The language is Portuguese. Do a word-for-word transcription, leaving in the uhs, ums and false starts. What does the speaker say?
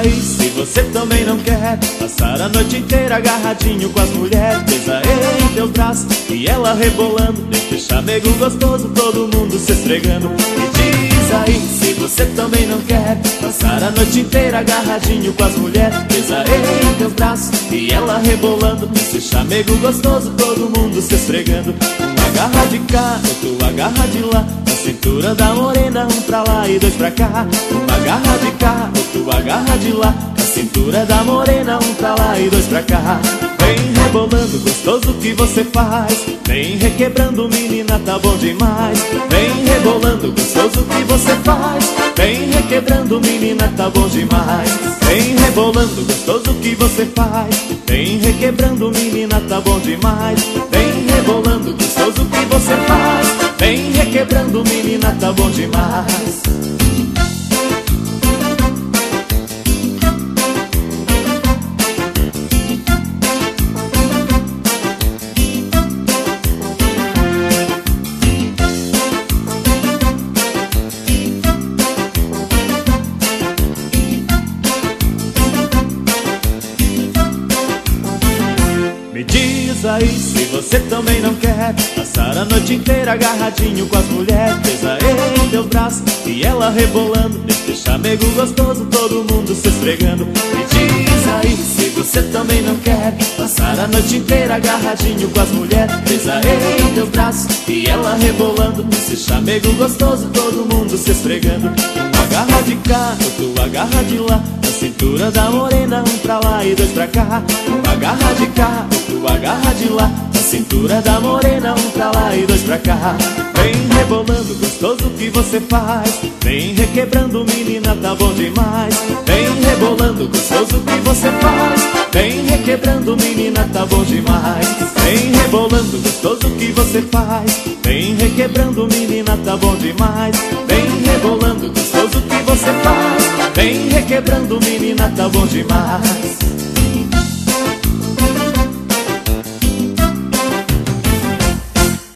aí se você também não quer passar a noite inteira agarradinho com as mulheres. Pesa em teus braços e ela rebolando, nesse chamego gostoso, todo mundo se esfregando. Me diz aí se você também não quer passar a noite inteira agarradinho com as mulheres. Pesa em teus braços e ela rebolando, nesse chamego gostoso, todo mundo se esfregando. Um agarra de cá, outro agarra de lá, na cintura da morena, um pra lá e dois pra cá. Um agarra de cá, outro agarra de lá, na cintura da morena, um pra lá e dois pra cá. Vem rebolando, gostoso que você faz, vem requebrando, menina, tá bom demais. Vem rebolando, gostoso que você faz, vem requebrando, menina, tá bom demais. Vem rebolando, gostoso que você faz, vem requebrando, menina, tá bom demais. Vem rebolando, gostoso que você faz, vem requebrando, menina, tá bom demais. Me diz aí se você também não quer passar a noite inteira agarradinho com as mulheres. Pesa em teus braços e ela rebolando, nesse chamego gostoso, todo mundo se esfregando. Me diz aí se você também não quer passar a noite inteira agarradinho com as mulheres. Pesa em teus braços e ela rebolando, nesse chamego gostoso, todo mundo se esfregando. Um agarra de cá, outro agarra de lá, na cintura da morena, um pra lá e dois pra cá. Um agarra de cá, outro agarra de lá, na cintura da morena, um pra lá e dois pra cá. Vem rebolando, gostoso que você faz, vem requebrando, menina, tá bom demais. Vem rebolando, gostoso que você faz, vem requebrando, menina, tá bom demais. Vem rebolando, gostoso que você faz, vem requebrando, menina, tá bom demais. Vem rebolando, gostoso que você faz, vem requebrando, menina, tá bom demais.